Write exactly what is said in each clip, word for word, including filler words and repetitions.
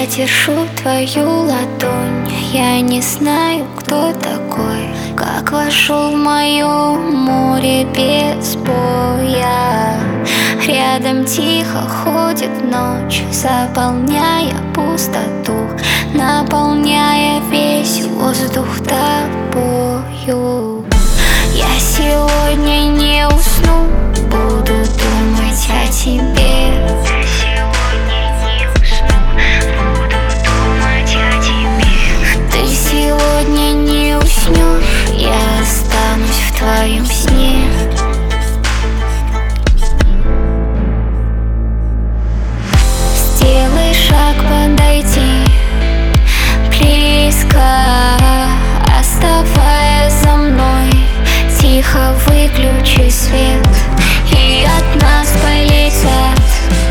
держу твою ладонь. Я не знаю, кто такой, как вошел в мое море без боя. Рядом тихо ходит ночь, заполняя пустоту, наполняя весь воздух тобою. Я сегодня не усну, буду думать о тебе. Ты сегодня не уснешь, я останусь в твоем сне. Сделай шаг, подойди близко, оставаясь за мной. Тихо выключи свет, и от нас полетят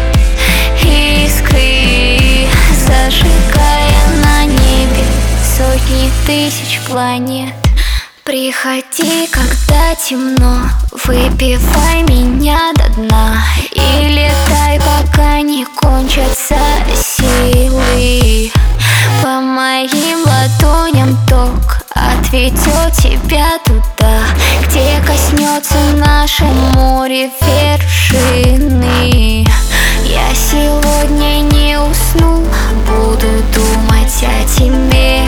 искры, зажигая на небе сотни тысяч планет. Приходи, когда темно, выпивай меня до дна и летай, пока не кончатся силы. По моим ладоням ток отведет тебя туда, где коснется наше море вершины. Я сегодня не усну, буду думать о тебе.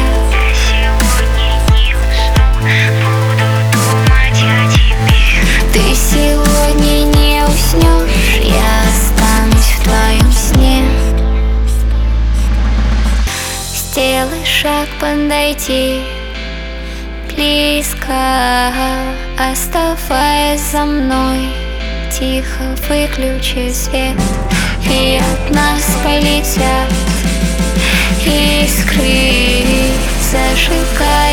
Ты сегодня не уснешь, я останусь в твоем сне. Сделай шаг, подойди близко, оставаясь за мной. Тихо выключи свет, и от нас полетят искры, зажигая